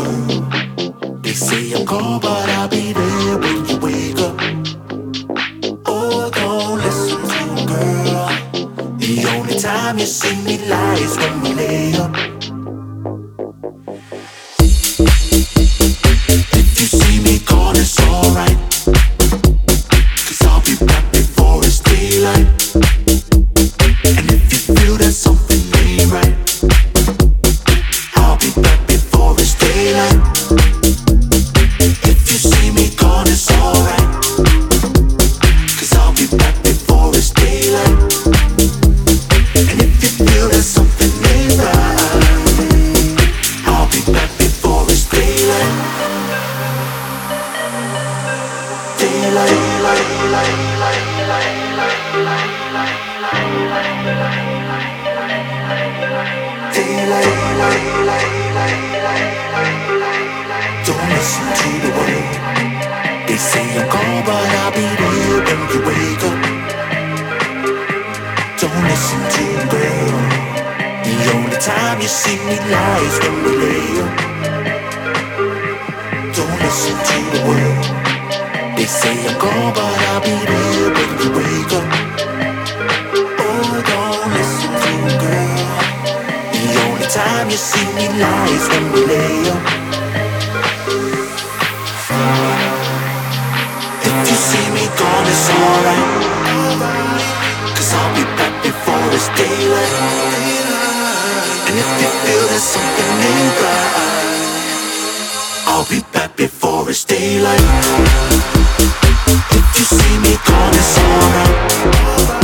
world. They say I'm cold, but I'll be there when you wake up. Oh, don't listen to a girl. The only time you see me lie is when we lay up. If you see me gone, it's alright, 'cause I'll be back before it's daylight. And if you feel that something ain't right, I'll be back before it's daylight. If you see me gone, it's alright, 'cause I'll be back before it's daylight. And if you feel that something ain't right, I'll be back before it's daylight. Daylight, daylight, daylight, don't listen to the world. They say I'm gone, but I'll be there when you wake up. Don't listen to a girl. The only time you see me lie is when we lay up. Don't listen to the world. They say I'm gone, but I'll be there when you wake up. Oh, don't listen to a girl. The only time you see me lie is when we lay up. If you see me gone, it's alright, 'cause I'll be back before it's daylight. And if you feel that something ain't right, I'll be back before it's daylight. If you see me gone, it's alright,